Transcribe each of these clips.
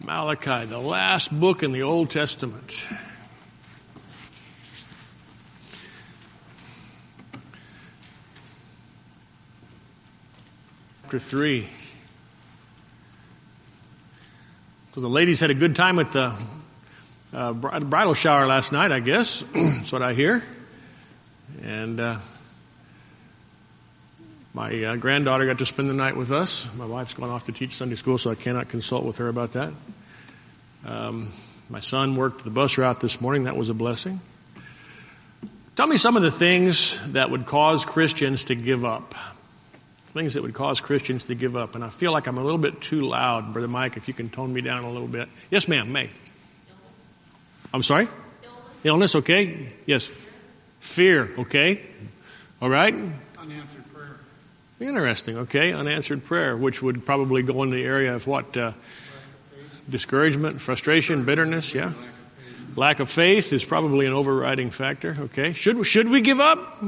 Malachi, the last book in the Old Testament. Chapter 3. So the ladies had a good time at the bridal shower last night, I guess. That's what I hear. And my granddaughter got to spend the night with us. My wife's gone off to teach Sunday school, so I cannot consult with her about that. My son worked the bus route this morning. That was a blessing. Tell me some of the things that would cause Christians to give up. Things that would cause Christians to give up. And I feel like I'm a little bit too loud. Brother Mike, if you can tone me down a little bit. Yes, ma'am, May. I'm sorry? Illness, okay. Yes. Fear, okay. All right. Unanswered prayer. Interesting, okay. Unanswered prayer, which would probably go in the area of what? Discouragement, frustration, bitterness, yeah. Lack of faith is probably an overriding factor, okay. Should we give up?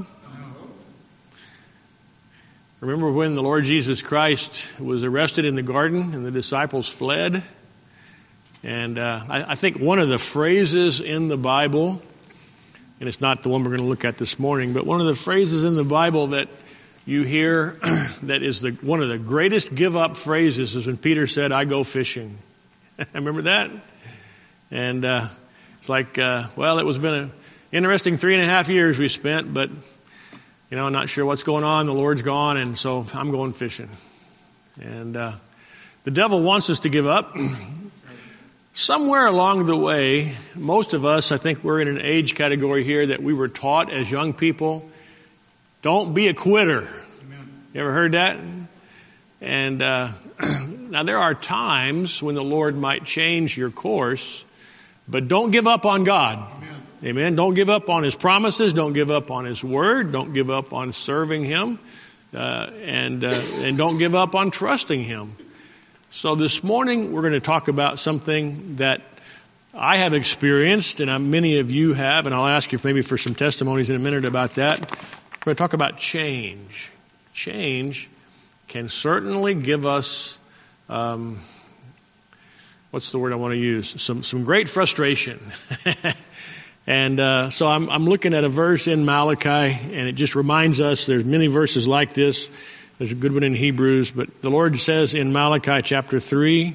Remember when the Lord Jesus Christ was arrested in the garden and the disciples fled? And I think one of the phrases in the Bible, and it's not the one we're going to look at this morning, but one of the phrases in the Bible that you hear that is one of the greatest give-up phrases is when Peter said, "I go fishing." I remember that? And it's like, well, it was been an interesting 3.5 years we spent, but I'm not sure what's going on. The Lord's gone, and so I'm going fishing. And the devil wants us to give up. Somewhere along the way, most of us, I think we're in an age category here that we were taught as young people, don't be a quitter. Amen. You ever heard that? And now there are times when the Lord might change your course, but don't give up on God. Amen. Amen. Don't give up on His promises. Don't give up on His word. Don't give up on serving Him. And don't give up on trusting Him. So this morning we're going to talk about something that I have experienced and many of you have, and I'll ask you maybe for some testimonies in a minute about that. We're going to talk about change. Change can certainly give us, what's the word I want to use? Some great frustration. And so I'm looking at a verse in Malachi, and it just reminds us there's many verses like this. There's a good one in Hebrews, but the Lord says in Malachi chapter 3,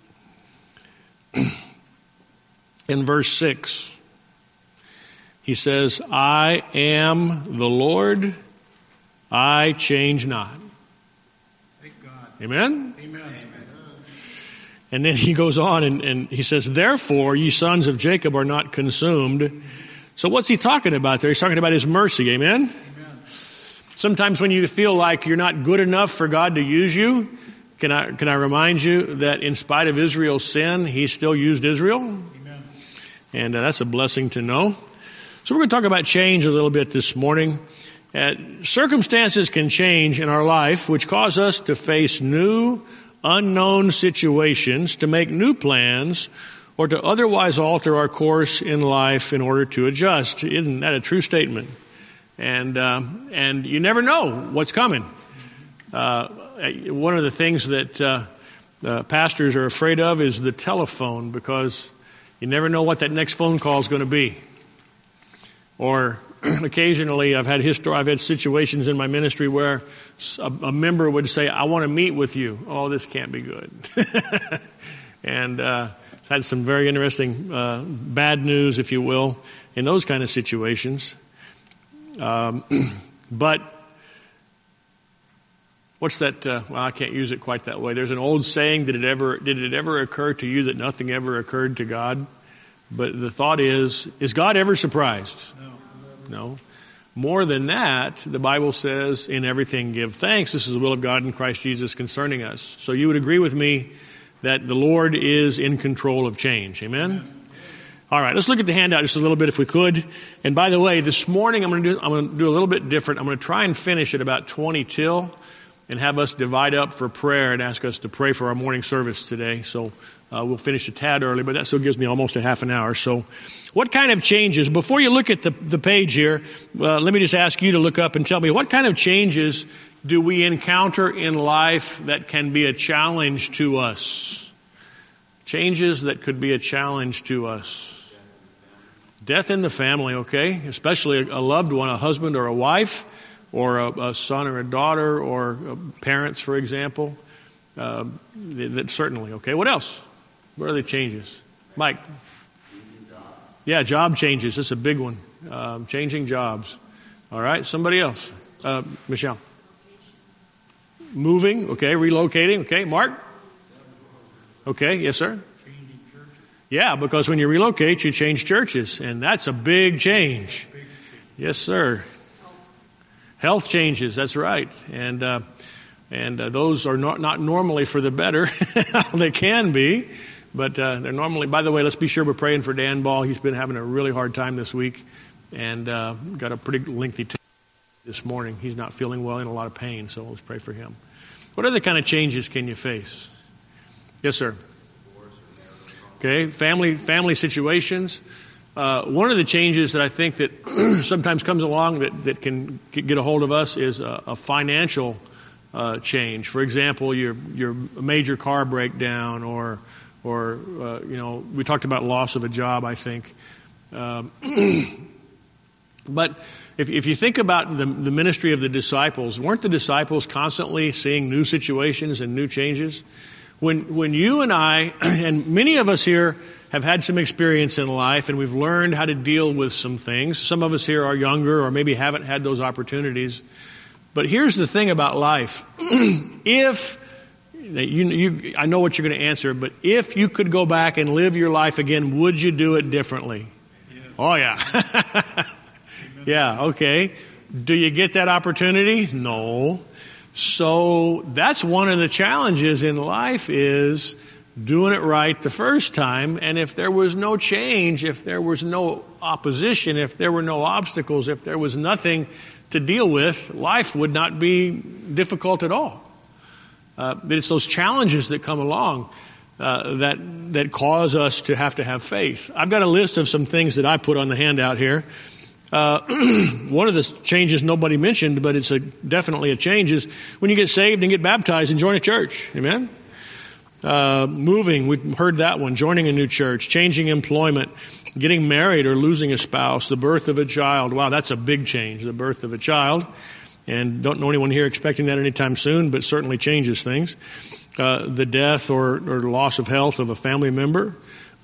in verse 6, He says, "I am the Lord, I change not." Thank God. Amen? Amen. And then He goes on and He says, "Therefore, ye sons of Jacob are not consumed." So what's He talking about there? He's talking about His mercy. Amen? Sometimes when you feel like you're not good enough for God to use you, can I remind you that in spite of Israel's sin, He still used Israel? Amen. And that's a blessing to know. So we're going to talk about change a little bit this morning. Circumstances can change in our life, which cause us to face new, unknown situations, to make new plans, or to otherwise alter our course in life in order to adjust. Isn't that a true statement? And you never know what's coming. One of the things that pastors are afraid of is the telephone, because you never know what that next phone call is going to be. Or occasionally I've had situations in my ministry where a member would say, "I want to meet with you." Oh, this can't be good. And I've had some very interesting bad news, if you will, in those kind of situations. But what's that? Well, I can't use it quite that way. There's an old saying: did it ever occur to you that nothing ever occurred to God? But the thought is God ever surprised? No. More than that, the Bible says, "In everything give thanks. This is the will of God in Christ Jesus concerning us." So you would agree with me that the Lord is in control of change. Amen? All right, let's look at the handout just a little bit if we could. And by the way, this morning I'm going to do a little bit different. I'm going to try and finish at about 20 till and have us divide up for prayer and ask us to pray for our morning service today. So we'll finish a tad early, but that still gives me almost a half an hour. So what kind of changes, before you look at the page here, let me just ask you to look up and tell me, what kind of changes do we encounter in life that can be a challenge to us? Changes that could be a challenge to us. Death in the family, okay? Especially a loved one, a husband or a wife, or a son or a daughter, or parents, for example. That certainly, okay? What else? What are the changes? Mike? Yeah, job changes. That's a big one. Changing jobs. All right, somebody else. Michelle? Moving, okay, relocating, okay. Mark? Okay, yes, sir? Changing churches. Yeah, because when you relocate, you change churches, and that's a big change. Yes, sir. Health changes, that's right. And those are not normally for the better. They can be, but they're normally, by the way, let's be sure we're praying for Dan Ball. He's been having a really hard time this week and got a pretty lengthy this morning. He's not feeling well, in a lot of pain, so let's pray for him. What other kind of changes can you face? Yes, sir. Okay, family situations. One of the changes that I think that sometimes comes along that can get a hold of us is a financial change. For example, your major car breakdown, or we talked about loss of a job, I think. But if you think about the ministry of the disciples, weren't the disciples constantly seeing new situations and new changes? When you and I, and many of us here, have had some experience in life, and we've learned how to deal with some things. Some of us here are younger or maybe haven't had those opportunities. But here's the thing about life. If, I know what you're going to answer, but if you could go back and live your life again, would you do it differently? Yes. Oh, yeah. Yeah, okay. Do you get that opportunity? No. So that's one of the challenges in life, is doing it right the first time. And if there was no change, if there was no opposition, if there were no obstacles, if there was nothing to deal with, life would not be difficult at all. It's those challenges that come along that cause us to have faith. I've got a list of some things that I put on the handout here. One of the changes nobody mentioned, but it's definitely a change, is when you get saved and get baptized and join a church. Amen? Moving, we've heard that one. Joining a new church, changing employment, getting married or losing a spouse, the birth of a child. Wow, that's a big change, the birth of a child. And don't know anyone here expecting that anytime soon, but certainly changes things. The death or loss of health of a family member.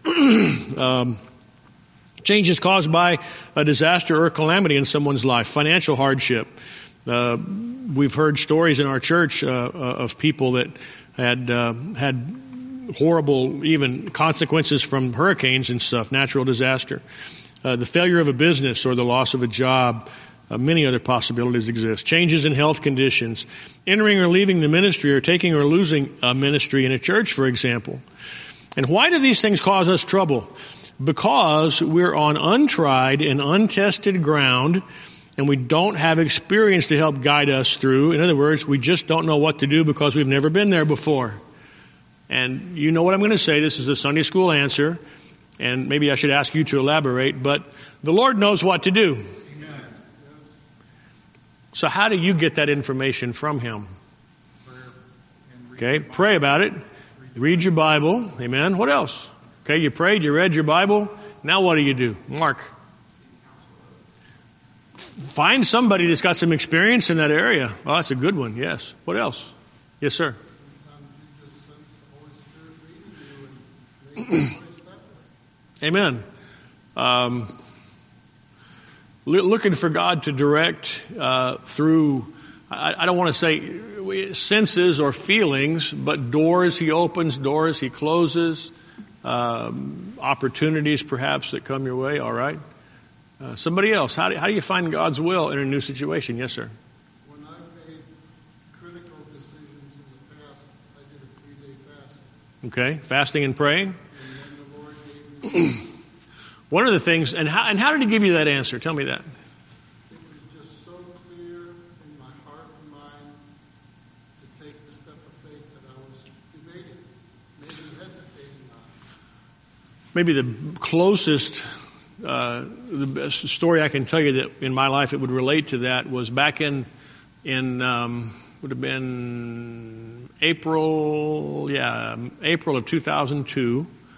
Changes caused by a disaster or a calamity in someone's life, financial hardship. We've heard stories in our church of people that had horrible even consequences from hurricanes and stuff, natural disaster. The failure of a business or the loss of a job. Many other possibilities exist. Changes in health conditions. Entering or leaving the ministry, or taking or losing a ministry in a church, for example. And why do these things cause us trouble? Because we're on untried and untested ground, and we don't have experience to help guide us through. In other words, we just don't know what to do because we've never been there before. And you know what I'm going to say. This is a Sunday school answer, and maybe I should ask you to elaborate, but the Lord knows what to do. Amen. So how do you get that information from Him? Okay, pray about it. Read your Bible. Amen. What else? Okay, you prayed, you read your Bible. Now what do? Mark. Find somebody that's got some experience in that area. Oh, that's a good one, yes. What else? Yes, sir. Amen. Looking for God to direct through, I don't want to say senses or feelings, but doors He opens, doors He closes. Opportunities perhaps that come your way. All right. Somebody else. How do you find God's will in a new situation? Yes, sir. When I made critical decisions in the past, I did a 3-day fast. Okay, fasting and praying. And then the Lord gave me one of the things, and how did He give you that answer? Tell me that. It was just so clear in my heart and mind to take the step of faith that I was debating, maybe hesitating on. Maybe the closest, the best story I can tell you that in my life it would relate to that was back in would have been April of 2002.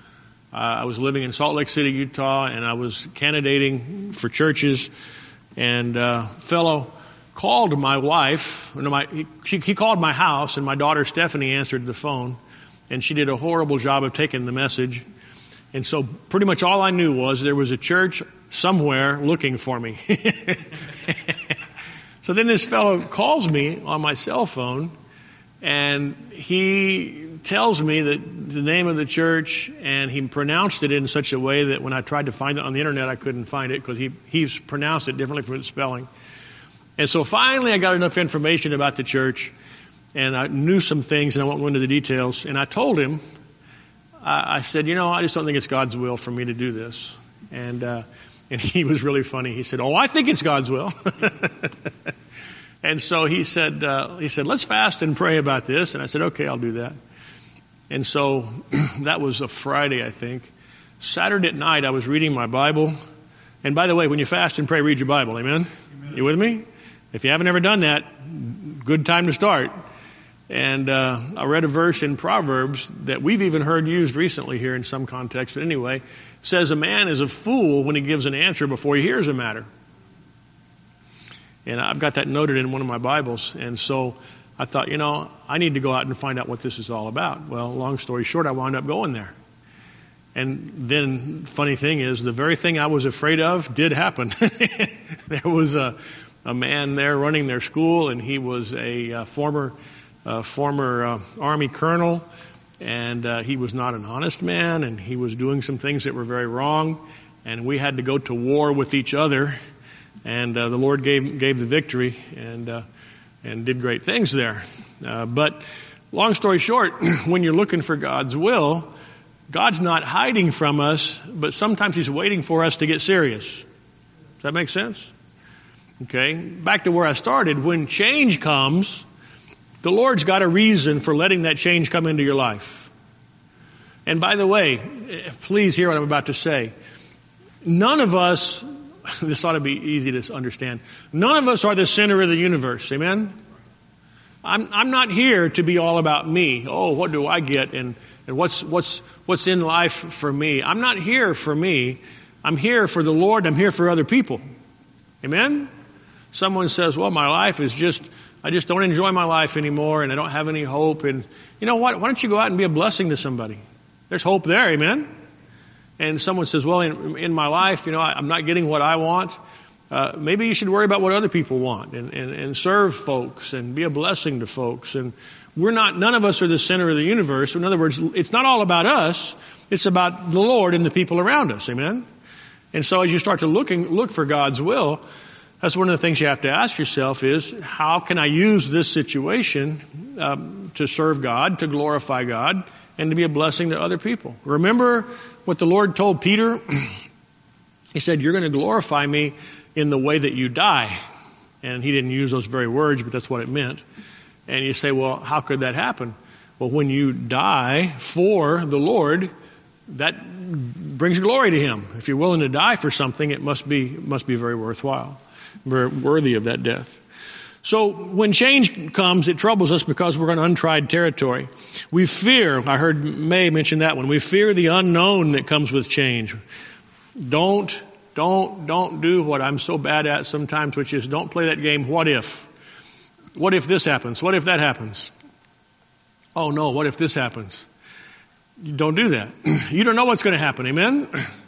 I was living in Salt Lake City, Utah, and I was candidating for churches. And a fellow called my wife. He called my house, and my daughter Stephanie answered the phone. And she did a horrible job of taking the message. And so pretty much all I knew was there was a church somewhere looking for me. So then this fellow calls me on my cell phone, and he tells me that the name of the church, and he pronounced it in such a way that when I tried to find it on the internet, I couldn't find it because he's pronounced it differently from the spelling. And so finally I got enough information about the church, and I knew some things, and I won't go into the details. And I told him, I said, I just don't think it's God's will for me to do this. And he was really funny. He said, I think it's God's will. And so he said, let's fast and pray about this. And I said, okay, I'll do that. And so that was a Friday, I think. Saturday at night, I was reading my Bible. And by the way, when you fast and pray, read your Bible. Amen? You with me? If you haven't ever done that, good time to start. And I read a verse in Proverbs that we've even heard used recently here in some context. But anyway, says a man is a fool when he gives an answer before he hears a matter. And I've got that noted in one of my Bibles. And so I thought, I need to go out and find out what this is all about. Well, long story short, I wound up going there. And then, funny thing is, the very thing I was afraid of did happen. There was a man there running their school, and he was a former Army colonel, and he was not an honest man, and he was doing some things that were very wrong, and we had to go to war with each other, and the Lord gave the victory, and did great things there. But long story short, when you're looking for God's will, God's not hiding from us, but sometimes He's waiting for us to get serious. Does that make sense? Okay, back to where I started. When change comes, the Lord's got a reason for letting that change come into your life. And by the way, please hear what I'm about to say. None of us, this ought to be easy to understand, none of us are the center of the universe. Amen? I'm not here to be all about me. Oh, what do I get? And what's in life for me? I'm not here for me. I'm here for the Lord. I'm here for other people. Amen? Someone says, well, my life is I just don't enjoy my life anymore, and I don't have any hope. And you know what? Why don't you go out and be a blessing to somebody? There's hope there, amen? And someone says, well, in my life, I'm not getting what I want. Maybe you should worry about what other people want and serve folks and be a blessing to folks. And none of us are the center of the universe. In other words, it's not all about us. It's about the Lord and the people around us, amen? And so as you start to look for God's will, that's one of the things you have to ask yourself is, how can I use this situation to serve God, to glorify God, and to be a blessing to other people? Remember what the Lord told Peter? He said, you're going to glorify me in the way that you die. And he didn't use those very words, but that's what it meant. And you say, well, how could that happen? Well, when you die for the Lord, that brings glory to Him. If you're willing to die for something, it must be very worthwhile. We're worthy of that death. So when change comes, it troubles us because we're in untried territory. We fear, I heard May mention that one, we fear the unknown that comes with change. Don't do what I'm so bad at sometimes, which is don't play that game, what if? What if this happens? What if that happens? Oh no, what if this happens? Don't do that. You don't know what's going to happen, amen?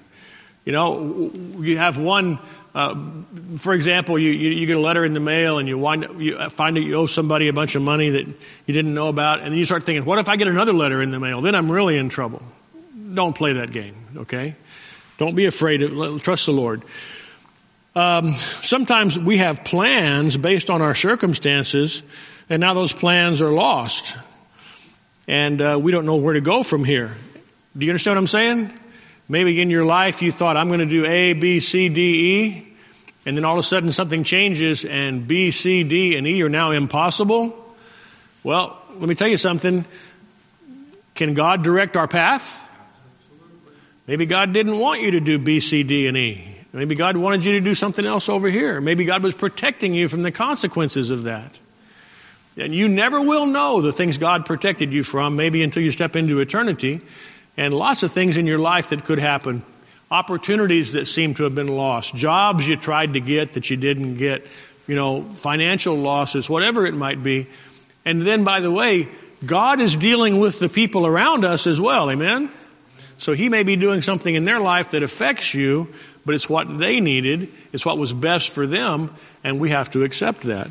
You have one... for example, you get a letter in the mail and you find that you owe somebody a bunch of money that you didn't know about, and then you start thinking, what if I get another letter in the mail? Then I'm really in trouble. Don't play that game, okay? Don't be afraid. Trust the Lord. Sometimes we have plans based on our circumstances, and now those plans are lost, and we don't know where to go from here. Do you understand what I'm saying? Maybe in your life you thought, I'm going to do A, B, C, D, E, and then all of a sudden something changes and B, C, D, and E are now impossible. Well, let me tell you something. Can God direct our path? Maybe God didn't want you to do B, C, D, and E. Maybe God wanted you to do something else over here. Maybe God was protecting you from the consequences of that. And you never will know the things God protected you from, maybe until you step into eternity. and lots of things in your life that could happen. Opportunities that seem to have been lost. Jobs you tried to get that you didn't get. Financial losses, whatever it might be. And then, by the way, God is dealing with the people around us as well. Amen? So He may be doing something in their life that affects you, but it's what they needed. It's what was best for them, and we have to accept that.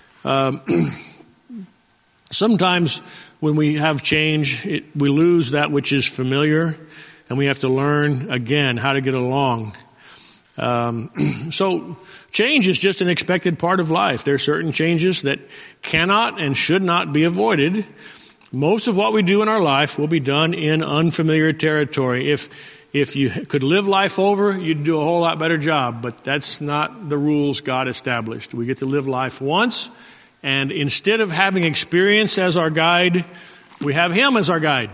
Sometimes when we have change, we lose that which is familiar, and we have to learn again how to get along. So change is just an expected part of life. There are certain changes that cannot and should not be avoided. Most of what we do in our life will be done in unfamiliar territory. If you could live life over, you'd do a whole lot better job, but that's not the rules God established. We get to live life once, and instead of having experience as our guide, we have Him as our guide.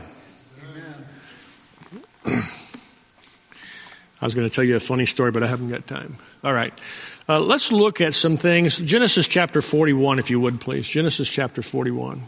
Amen. I was going to tell you a funny story, but I haven't got time. All right. Let's look at some things. Genesis chapter 41, if you would, please. Genesis chapter 41.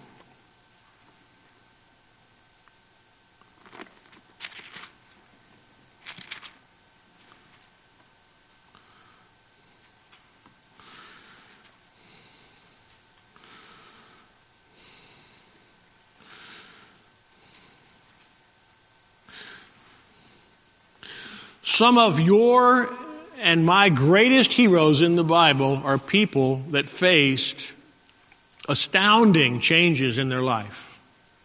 Some of your and my greatest heroes in the Bible are people that faced astounding changes in their life.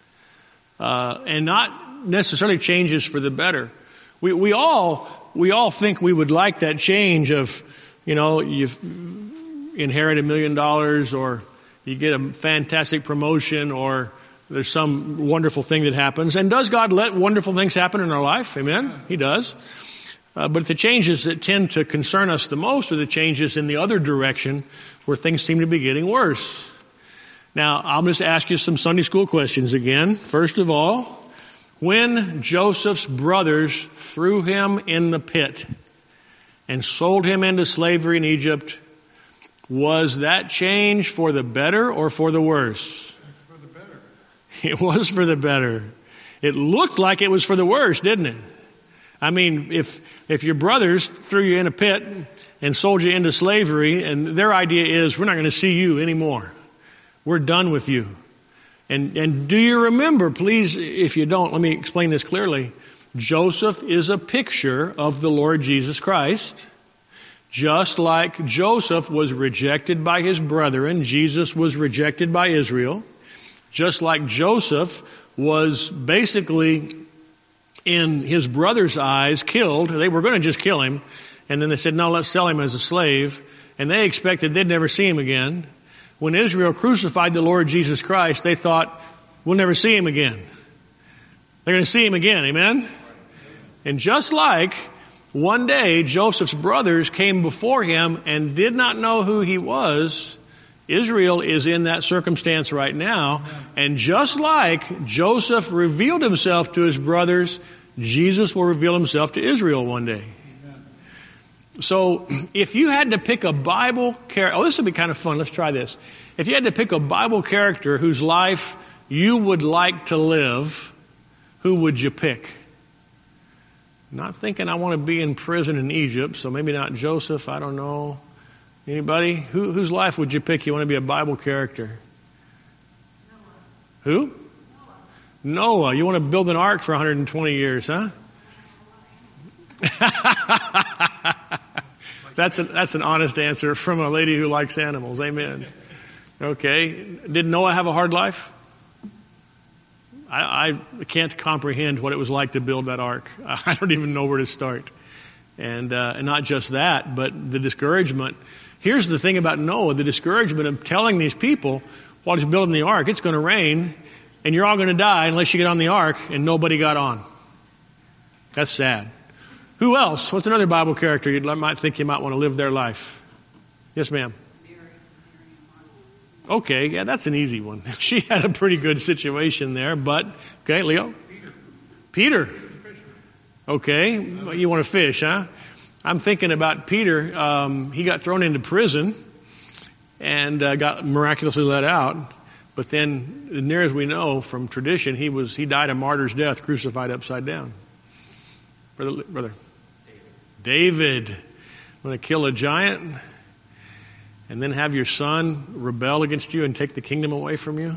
And not necessarily changes for the better. We all think we would like that change of, you've inherit $1 million, or you get a fantastic promotion, or there's some wonderful thing that happens. And does God let wonderful things happen in our life? Amen? He does. But the changes that tend to concern us the most are the changes in the other direction where things seem to be getting worse. Now, I'll just ask you some Sunday school questions again. First of all, when Joseph's brothers threw him in the pit and sold him into slavery in Egypt, was that change for the better or for the worse? For the better. It was for the better. It looked like it was for the worse, didn't it? I mean, if your brothers threw you in a pit and sold you into slavery, and their idea is, we're not going to see you anymore. We're done with you. And do you remember, please, if you don't, let me explain this clearly. Joseph is a picture of the Lord Jesus Christ. Just like Joseph was rejected by his brethren, Jesus was rejected by Israel. Just like Joseph was basically, in his brothers' eyes, killed. They were going to just kill him. And then they said, no, let's sell him as a slave. And they expected they'd never see him again. When Israel crucified the Lord Jesus Christ, they thought, we'll never see him again. They're going to see him again, amen? And just like one day Joseph's brothers came before him and did not know who he was, Israel is in that circumstance right now. And just like Joseph revealed himself to his brothers, Jesus will reveal himself to Israel one day. So if you had to pick a Bible character, this would be kind of fun. Let's try this. If you had to pick a Bible character whose life you would like to live, who would you pick? Not thinking I want to be in prison in Egypt, so maybe not Joseph, I don't know. Anybody? Whose life would you pick? You want to be a Bible character? Noah. Who? Noah. You want to build an ark for 120 years, huh? That's an honest answer from a lady who likes animals. Amen. Okay. Did Noah have a hard life? I can't comprehend what it was like to build that ark. I don't even know where to start. And not just that, but the discouragement. Here's the thing about Noah, the discouragement of telling these people while he's building the ark, it's going to rain, and you're all going to die unless you get on the ark, and nobody got on. That's sad. Who else? What's another Bible character you might think you might want to live their life? Yes, ma'am. Okay, yeah, that's an easy one. She had a pretty good situation there, but, okay, Leo? Peter. Okay, well, you want to fish, huh? I'm thinking about Peter. He got thrown into prison and got miraculously let out. But then, as near as we know from tradition, he died a martyr's death, crucified upside down. Brother. David. Want to kill a giant and then have your son rebel against you and take the kingdom away from you?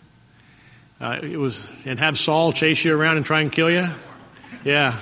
And have Saul chase you around and try and kill you? Yeah.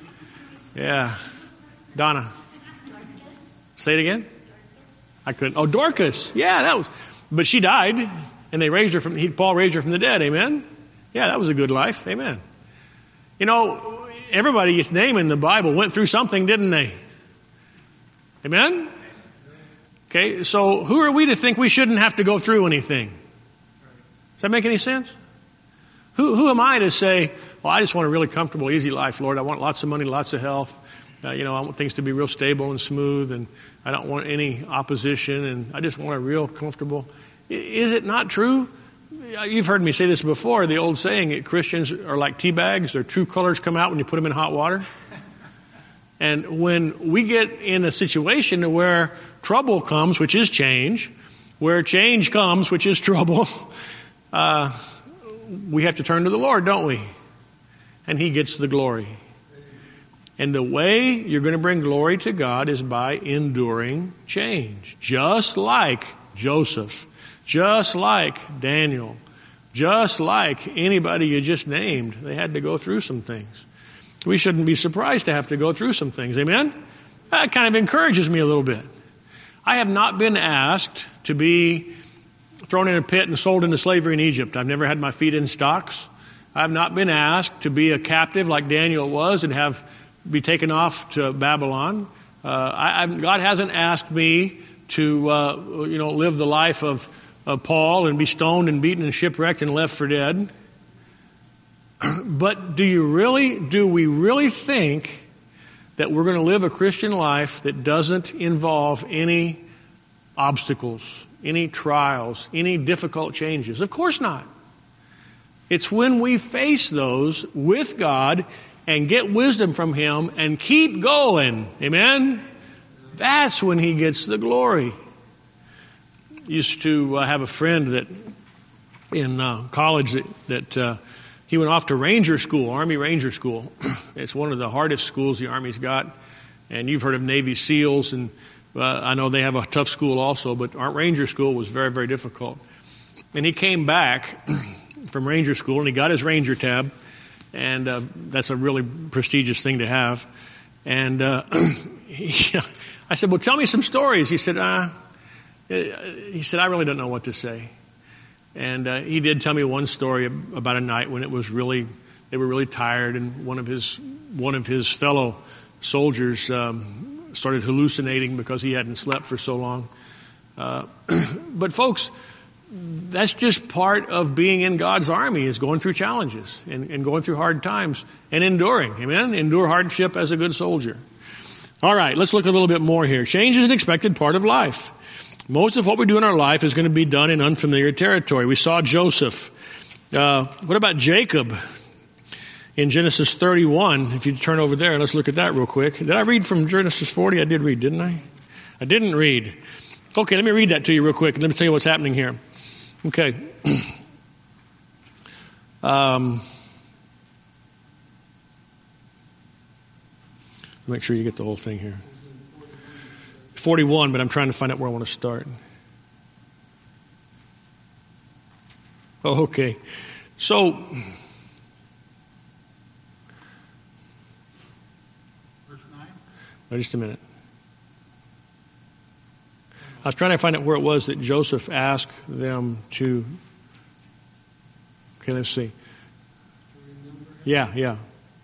Donna. Say it again? I couldn't. Oh, Dorcas. Yeah, but she died, and Paul raised her from the dead. Amen? Yeah, that was a good life. Amen. You know, everybody's name in the Bible went through something, didn't they? Amen? Okay, so who are we to think we shouldn't have to go through anything? Does that make any sense? Who am I to say, well, I just want a really comfortable, easy life, Lord. I want lots of money, lots of health. I want things to be real stable and smooth, and I don't want any opposition, and I just want a real comfortable. Is it not true? You've heard me say this before, the old saying that Christians are like tea bags. Their true colors come out when you put them in hot water. And when we get in a situation where trouble comes, which is change, where change comes, which is trouble, we have to turn to the Lord, don't we? And He gets the glory. And the way you're going to bring glory to God is by enduring change. Just like Joseph, just like Daniel, just like anybody you just named, they had to go through some things. We shouldn't be surprised to have to go through some things. Amen? That kind of encourages me a little bit. I have not been asked to be thrown in a pit and sold into slavery in Egypt. I've never had my feet in stocks. I have not been asked to be a captive like Daniel was and be taken off to Babylon. God hasn't asked me to live the life of Paul and be stoned and beaten and shipwrecked and left for dead. But do we really think that we're going to live a Christian life that doesn't involve any obstacles, any trials, any difficult changes? Of course not. It's when we face those with God and get wisdom from Him and keep going. Amen? That's when He gets the glory. Used to have a friend that in college that he went off to Ranger School, Army Ranger School. It's one of the hardest schools the Army's got. And you've heard of Navy SEALs, and I know they have a tough school also, but our Ranger School was very, very difficult. And he came back from Ranger School, and he got his Ranger tab, and that's a really prestigious thing to have. And I said, well, tell me some stories. He said, I really don't know what to say. And he did tell me one story about a night when they were really tired, and one of his fellow soldiers started hallucinating because he hadn't slept for so long. But folks, that's just part of being in God's army, is going through challenges and going through hard times and enduring. Amen? Endure hardship as a good soldier. All right, let's look a little bit more here. Change is an expected part of life. Most of what we do in our life is going to be done in unfamiliar territory. We saw Joseph. What about Jacob in Genesis 31? If you turn over there, let's look at that real quick. Did I read from Genesis 40? I did read, didn't I? I didn't read. Okay, let me read that to you real quick. Let me tell you what's happening here. Okay. Make sure you get the whole thing here. 41, but I'm trying to find out where I want to start. Oh, okay. So, verse 9? Just a minute. I was trying to find out where it was that Joseph asked them to. Okay, let's see. Yeah.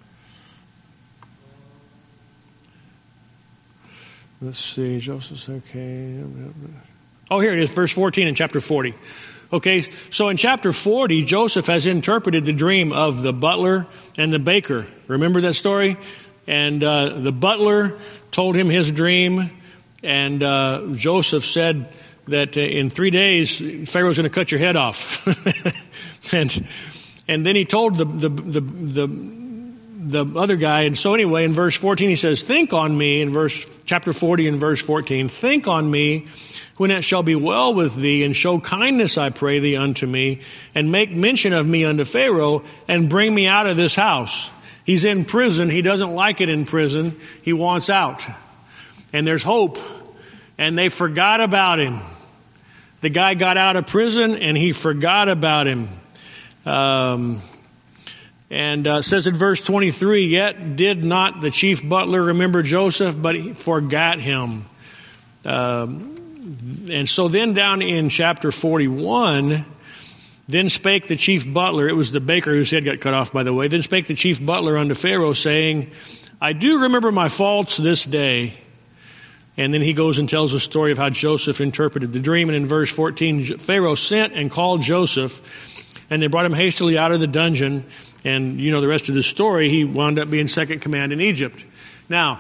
Let's see. Joseph's okay. Oh, here it is, verse 14 in chapter 40. Okay, so in chapter 40, Joseph has interpreted the dream of the butler and the baker. Remember that story? And the butler told him his dream, and Joseph said that in 3 days, Pharaoh's going to cut your head off. and then he told the the other guy. And so anyway, in verse 14, he says, think on me, in chapter 40 and verse 14, think on me when it shall be well with thee, and show kindness, I pray thee, unto me, and make mention of me unto Pharaoh, and bring me out of this house. He's in prison. He doesn't like it in prison. He wants out. And there's hope. And they forgot about him. The guy got out of prison, and he forgot about him. Says in verse 23, yet did not the chief butler remember Joseph, but he forgot him. And so then down in chapter 41, then spake the chief butler, it was the baker whose head got cut off, by the way, then spake the chief butler unto Pharaoh, saying, I do remember my faults this day. And then he goes and tells the story of how Joseph interpreted the dream. And in verse 14, Pharaoh sent and called Joseph, and they brought him hastily out of the dungeon. And you know the rest of the story. He wound up being second command in Egypt. Now,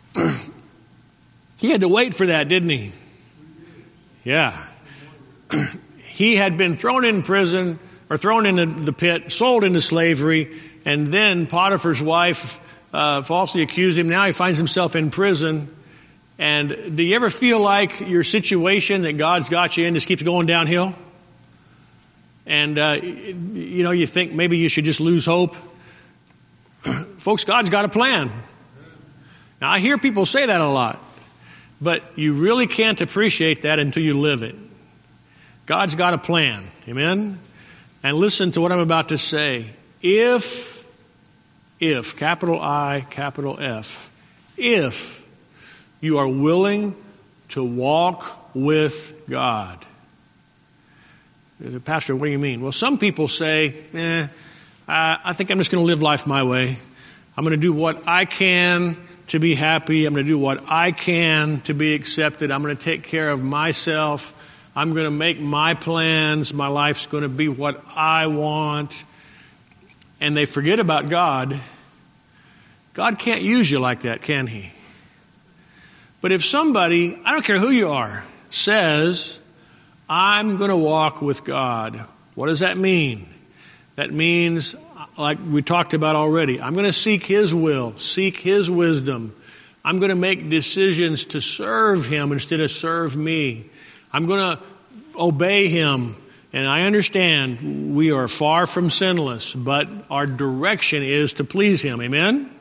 he had to wait for that, didn't he? Yeah. He had been thrown in prison, or thrown into the pit, sold into slavery, and then Potiphar's wife falsely accused him. Now he finds himself in prison. And do you ever feel like your situation that God's got you in just keeps going downhill? And, you think maybe you should just lose hope. Folks, God's got a plan. Now, I hear people say that a lot, but you really can't appreciate that until you live it. God's got a plan. Amen? And listen to what I'm about to say. If, capital I, capital F, if you are willing to walk with God. Pastor, what do you mean? Well, some people say, I think I'm just going to live life my way. I'm going to do what I can to be happy. I'm going to do what I can to be accepted. I'm going to take care of myself. I'm going to make my plans. My life's going to be what I want. And they forget about God. God can't use you like that, can he? But if somebody, I don't care who you are, says, I'm going to walk with God. What does that mean? That means, like we talked about already, I'm going to seek His will, seek His wisdom. I'm going to make decisions to serve Him instead of serve me. I'm going to obey Him. And I understand we are far from sinless, but our direction is to please Him. Amen?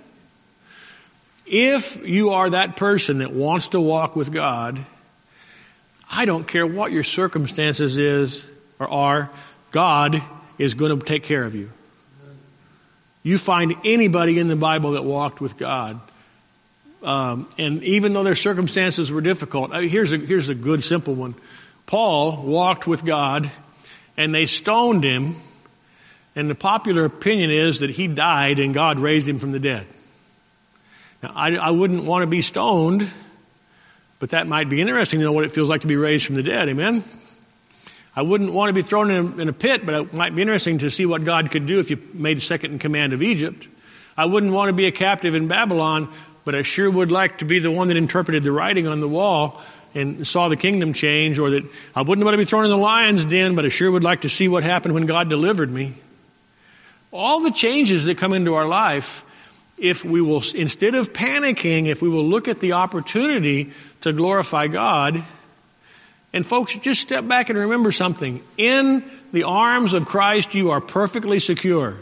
If you are that person that wants to walk with God, I don't care what your circumstances are, God is going to take care of you. You find anybody in the Bible that walked with God. And even though their circumstances were difficult, here's a good simple one. Paul walked with God, and they stoned him, and the popular opinion is that he died and God raised him from the dead. Now, I wouldn't want to be stoned, but that might be interesting to know what it feels like to be raised from the dead. Amen? I wouldn't want to be thrown in a pit, but it might be interesting to see what God could do if you made second in command of Egypt. I wouldn't want to be a captive in Babylon, but I sure would like to be the one that interpreted the writing on the wall and saw the kingdom change, or that I wouldn't want to be thrown in the lion's den, but I sure would like to see what happened when God delivered me. All the changes that come into our life, if we will, instead of panicking, if we will look at the opportunity to glorify God. And folks, just step back and remember something. In the arms of Christ, you are perfectly secure.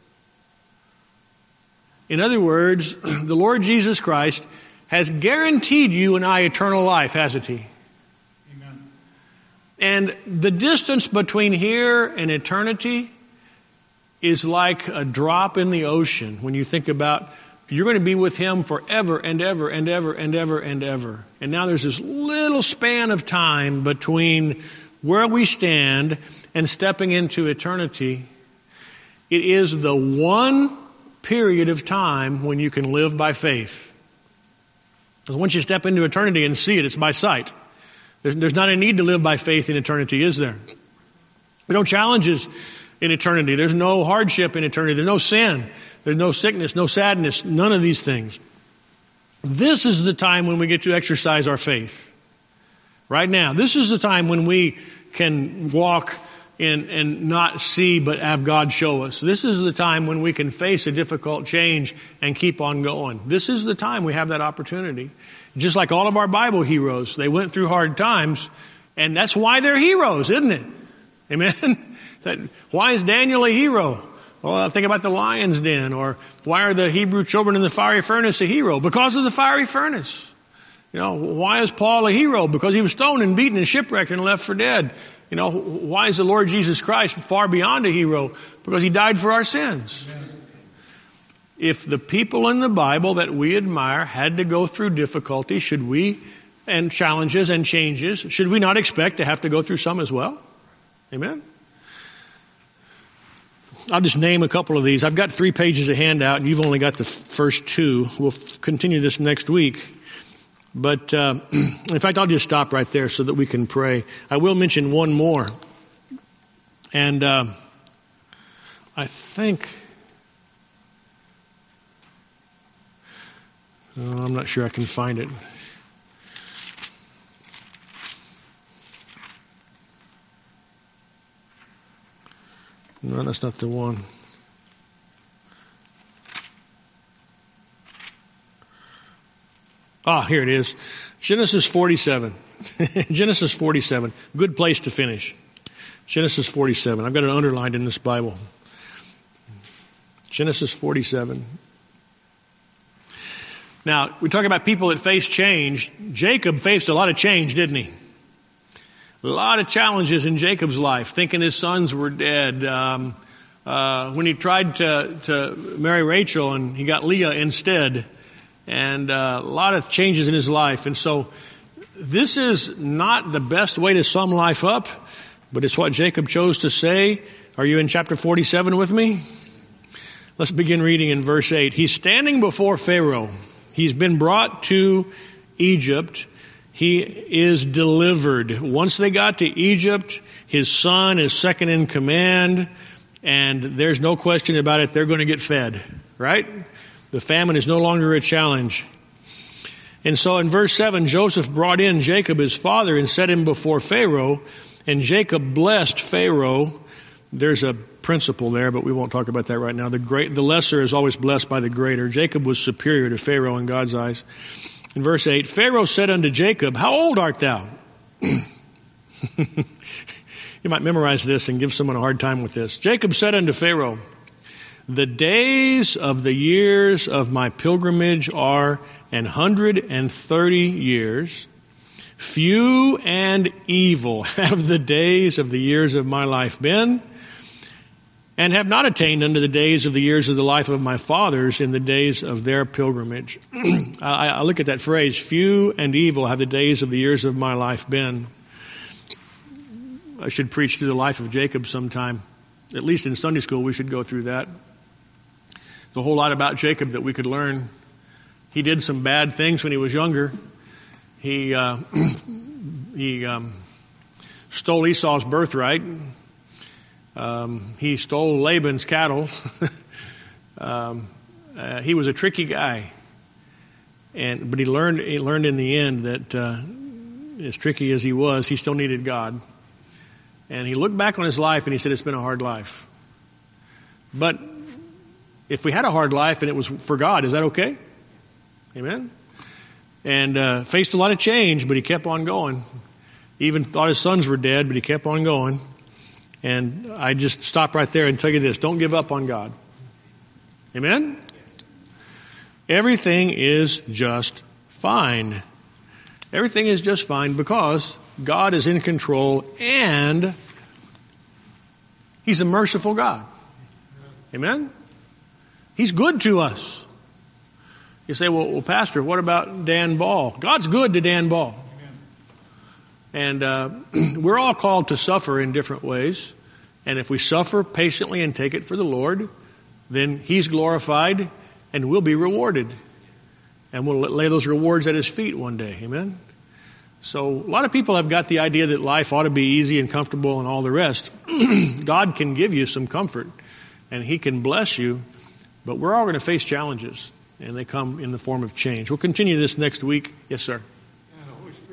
In other words, the Lord Jesus Christ has guaranteed you and I eternal life, hasn't He? Amen. And the distance between here and eternity is like a drop in the ocean when you think about you're going to be with Him forever and ever and ever and ever and ever. And now there's this little span of time between where we stand and stepping into eternity. It is the one period of time when you can live by faith. Because once you step into eternity and see it, it's by sight. There's not a need to live by faith in eternity, is there? There's no challenges in eternity. There's no hardship in eternity. There's no sin. There's no sickness, no sadness, none of these things. This is the time when we get to exercise our faith. Right now. This is the time when we can walk and not see but have God show us. This is the time when we can face a difficult change and keep on going. This is the time we have that opportunity. Just like all of our Bible heroes, they went through hard times, and that's why they're heroes, isn't it? Amen? Why is Daniel a hero? Well, think about the lion's den. Or why are the Hebrew children in the fiery furnace a hero? Because of the fiery furnace. Why is Paul a hero? Because he was stoned and beaten and shipwrecked and left for dead. Why is the Lord Jesus Christ far beyond a hero? Because he died for our sins. If the people in the Bible that we admire had to go through difficulty, and challenges and changes, should we not expect to have to go through some as well? Amen? I'll just name a couple of these. I've got 3 pages of handout, and you've only got the first 2. We'll continue this next week. But in fact, I'll just stop right there so that we can pray. I will mention one more. And I think... I'm not sure I can find it. No, that's not the one. Here it is. Genesis 47. Genesis 47. Good place to finish. Genesis 47. I've got it underlined in this Bible. Genesis 47. Now, we talk about people that face change. Jacob faced a lot of change, didn't he? A lot of challenges in Jacob's life, thinking his sons were dead. When he tried to marry Rachel and he got Leah instead. And a lot of changes in his life. And so this is not the best way to sum life up, but it's what Jacob chose to say. Are you in chapter 47 with me? Let's begin reading in verse 8. He's standing before Pharaoh. He's been brought to Egypt. He is delivered. Once they got to Egypt, his son is second in command, and there's no question about it, they're going to get fed, right? The famine is no longer a challenge. And so in verse 7, Joseph brought in Jacob his father and set him before Pharaoh, and Jacob blessed Pharaoh. There's a principle there, but we won't talk about that right now. The lesser is always blessed by the greater. Jacob was superior to Pharaoh in God's eyes. In verse 8, Pharaoh said unto Jacob, how old art thou? You might memorize this and give someone a hard time with this. Jacob said unto Pharaoh, the days of the years of my pilgrimage are 130 years. Few and evil have the days of the years of my life been, and have not attained unto the days of the years of the life of my fathers in the days of their pilgrimage. I look at that phrase, few and evil have the days of the years of my life been. I should preach through the life of Jacob sometime. At least in Sunday school, we should go through that. There's a whole lot about Jacob that we could learn. He did some bad things when he was younger. He stole Esau's birthright. He stole Laban's cattle. He was a tricky guy, but he learned in the end that as tricky as he was, he still needed God. And he looked back on his life and he said, "It's been a hard life." But if we had a hard life and it was for God, is that okay? Amen. And faced a lot of change, but he kept on going. Even thought his sons were dead, but he kept on going. And I just stop right there and tell you this. Don't give up on God. Amen? Yes. Everything is just fine. Everything is just fine because God is in control and He's a merciful God. Amen? He's good to us. You say, well, Pastor, what about Dan Ball? God's good to Dan Ball. And we're all called to suffer in different ways. And if we suffer patiently and take it for the Lord, then He's glorified and we'll be rewarded. And we'll lay those rewards at His feet one day. Amen? So a lot of people have got the idea that life ought to be easy and comfortable and all the rest. God can give you some comfort and He can bless you. But we're all going to face challenges. And they come in the form of change. We'll continue this next week. Yes, sir.